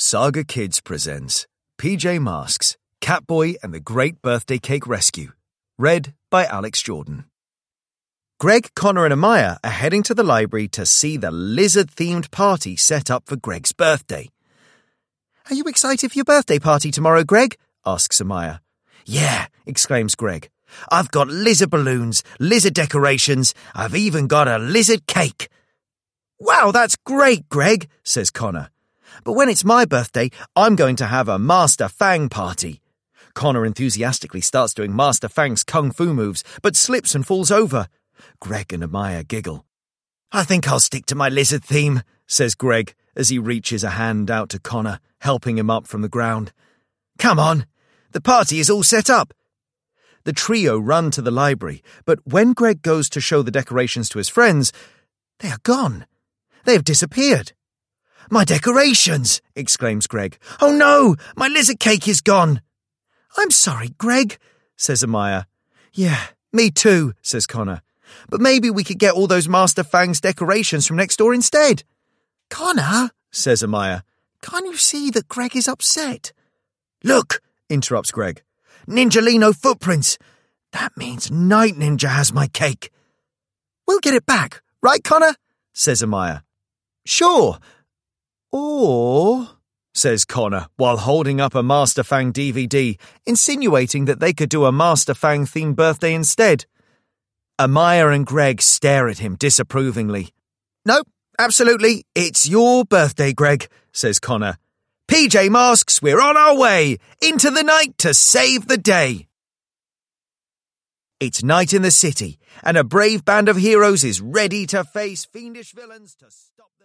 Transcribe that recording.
Saga Kids presents PJ Masks, Catboy and the Great Birthday Cake Rescue. Read by Alex Jordan. Greg, Connor and Amaya are heading to the library to see the lizard-themed party set up for Greg's birthday. "Are you excited for your birthday party tomorrow, Greg?" asks Amaya. "Yeah," exclaims Greg. "I've got lizard balloons, lizard decorations, I've even got a lizard cake." "Wow, that's great, Greg," says Connor. "But when it's my birthday, I'm going to have a Master Fang party." Connor enthusiastically starts doing Master Fang's kung fu moves, but slips and falls over. Greg and Amaya giggle. "I think I'll stick to my lizard theme," says Greg as he reaches a hand out to Connor, helping him up from the ground. "Come on, the party is all set up." The trio run to the library, but when Greg goes to show the decorations to his friends, they are gone. They have disappeared. "My decorations!" exclaims Greg. "Oh no, my lizard cake is gone." "I'm sorry, Greg," says Amaya. "Yeah, me too," says Connor. "But maybe we could get all those Master Fang's decorations from next door instead." "Connor," says Amaya, "can't you see that Greg is upset?" "Look," interrupts Greg. "Ninjalino footprints. That means Night Ninja has my cake." "We'll get it back, right, Connor?" says Amaya. "Sure. Or," says Connor while holding up a Master Fang DVD, insinuating that they could do a Master Fang-themed birthday instead. Amaya and Greg stare at him disapprovingly. "Nope, absolutely, it's your birthday, Greg," says Connor. "PJ Masks, we're on our way, into the night to save the day." It's night in the city, and a brave band of heroes is ready to face fiendish villains to stop